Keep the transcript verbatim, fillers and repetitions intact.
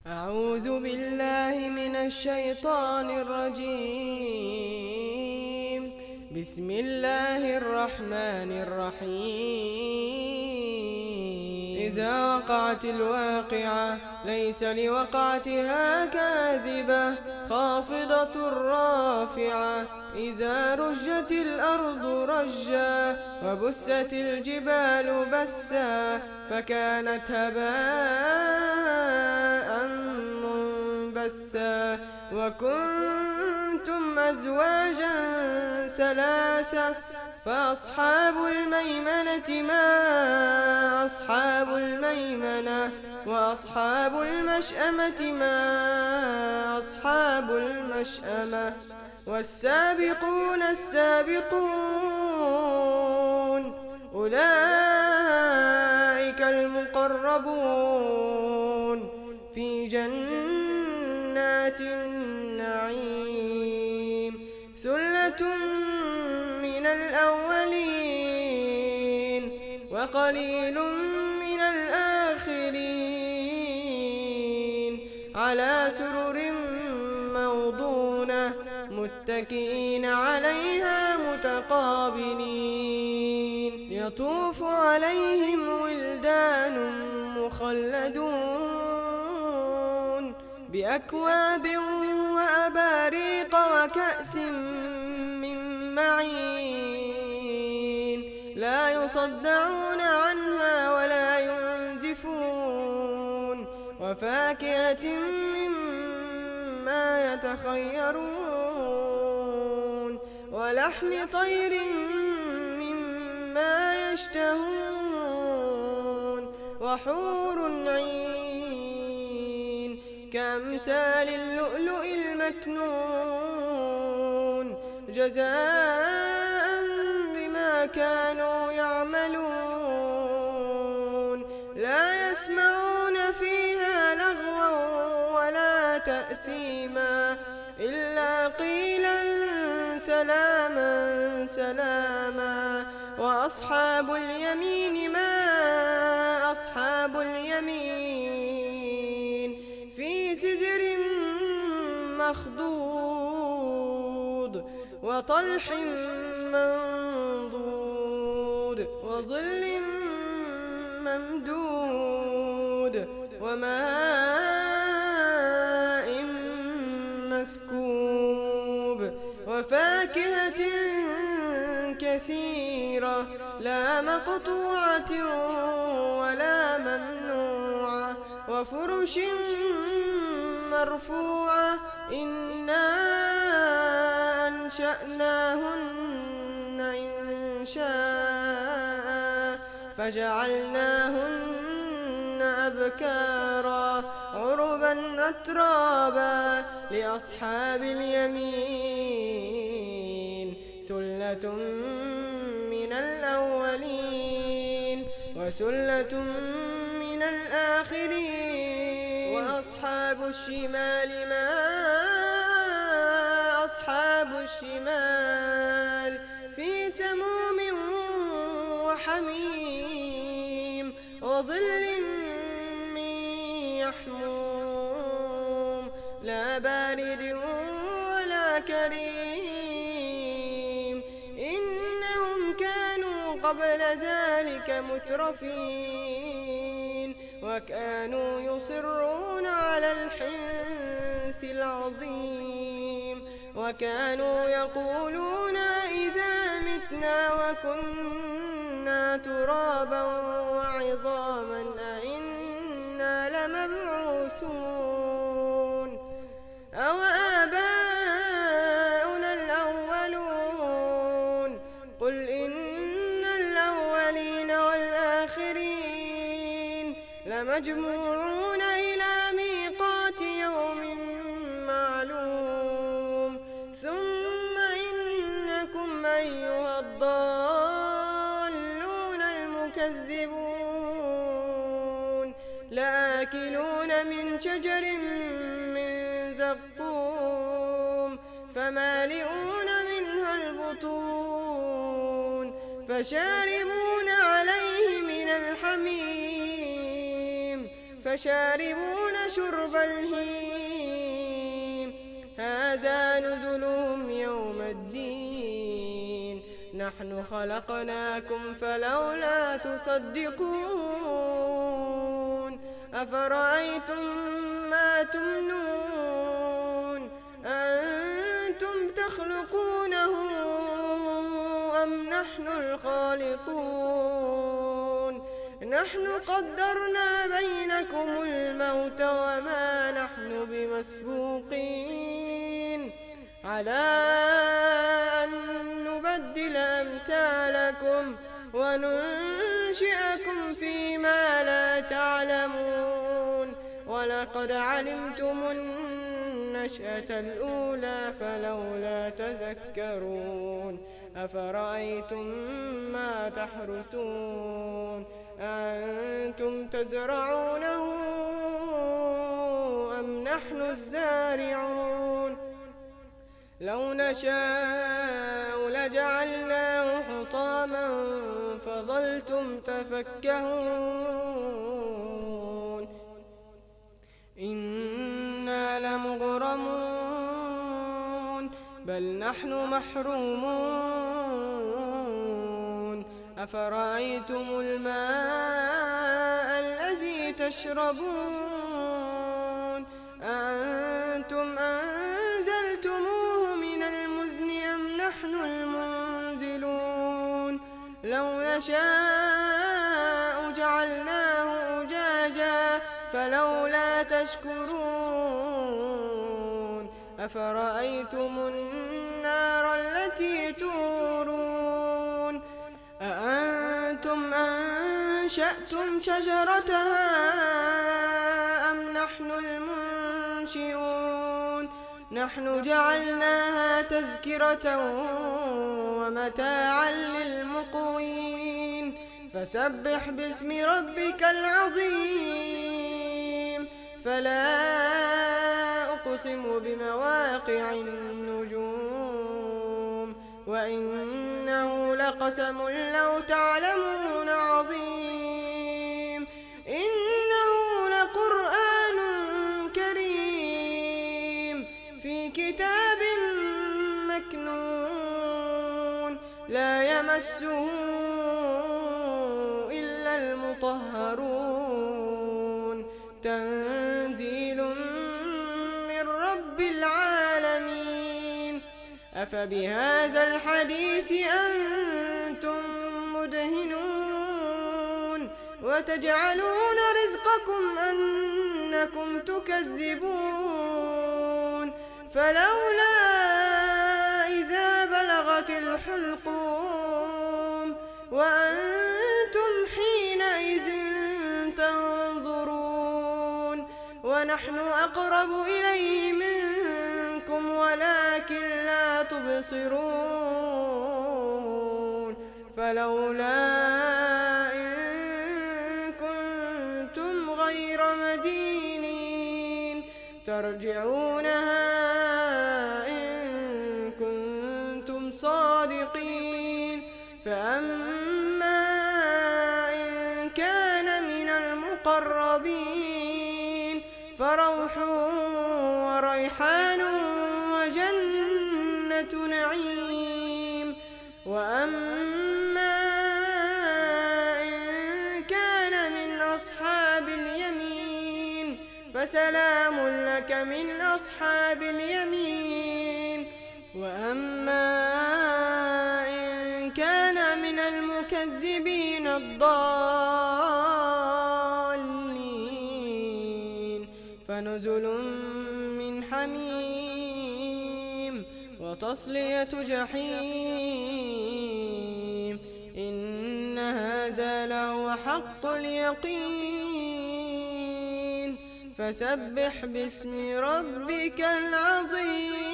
أعوذ بالله من الشيطان الرجيم. بسم الله الرحمن الرحيم. إذا وقعت الواقعة ليس لوقعتها كاذبة خافضة رافعة. إذا رجت الأرض رجا وبست الجبال بسا فكانت هباء منبثا. وكنتم أزواجا ثلاثة فأصحاب الميمنة ما أصحاب الميمنة وأصحاب المشأمة ما أصحاب المشأمة. والسابقون السابقون أولئك المقربون في جنات النعيم. ثلة من الأولين وقليل من الآخرين على سرر موضونة متكئين عليها متقابلين. يطوف عليهم ولدان مخلدون بأكواب وأباريق وكأس من معين لا يصدعون عنها ولا ينزفون. وفاكهة مما يتخيرون ولحم طير مما يشتهون. وحور عين كأمثال اللؤلؤ المكنون جزاء بما كانوا يعملون. لا يسمعون فيها لغوا ولا تأثيما إلا قيلا سلاما سلاما. وأصحاب اليمين ما أصحاب اليمين في سدر مخضود وطلح منضود وظل ممدود وماء مسكوب. وفاكهة كثيرة لا مقطوعة ولا ممنوعة. وفرش مرفوعة إنا أنشأناهن إنشاء فجعلناهن أبكارا عربا أترابا لأصحاب اليمين. ثلة من الأولين وثلة من الآخرين. وأصحاب الشمال ما أصحاب الشمال في سموم وحميم وظل من يحموم لا بارد ولا كريم. إنهم كانوا قبل ذلك مترفين وكانوا يصرون على الحنث العظيم. وكانوا يقولون إذا متنا وكنا ترابا وعظاما أئنا لمبعوثون أو آباؤنا الأولون. قل إن الأولين والآخرين لمجموعون إلى ميقات يوم معلوم. ثم إنكم أيها الضالون المكذبون لآكلون من شجر من زقوم فمالئون منها البطون فشاربون عليه من الحميم فشاربون شرب الهيم هذا نزلهم يوم الدين نحن خلقناكم فلولا تصدقون أفرأيتم ما تمنون أنتم تخلقونه أم نحن الخالقون نحن قدرنا بينكم الموت وما نحن بمسبوقين على أن نبدل أمثالكم وننشئكم فيما لا تعلمون ولقد علمتم النشأة الأولى فلولا تذكرون أفرأيتم ما تحرثون أنتم تزرعونه أم نحن الزارعون لو نشاء لجعلناه حطاما فظلتم تفكهون إنا لمغرمون بل نحن محرومون أفرأيتم الماء الذي تشربون أأنتم أنزلتموه من المزن أم نحن المنزلون لو نشاء جعلناه أجاجا فلولا تشكرون أفرأيتم النار التي تورون أأنتم أنشأتم شجرتها أم نحن المنشئون نحن جعلناها تذكرة ومتاعا للمقوين فسبح باسم ربك العظيم فلا أقسم بمواقع النجوم وإنه لقسم لو تعلمون عظيم إنه لقرآن كريم في كتاب مكنون لا يمسه إلا المطهرون تنزيل من رب العالمين أفبهذا الحديث أنتم مدهنون وتجعلون رزقكم أنكم تكذبون فلولا إذا بلغت الحلقوم وأنتم حينئذ تنظرون ونحن أقرب إليه منكم ولكن لا تبصرون فلولا إن كنتم غير مدينين ترجعونها إن كنتم صادقين فأما إن كان من المقربين فروح وريحان وجنة نعيم وأما إن كان من أصحاب اليمين فسلام لك من أصحاب اليمين وأما إن كان من المكذبين الضالين فنزل من حميم وتصلية جحيم إن هذا لهو حق اليقين فسبح باسم ربك العظيم.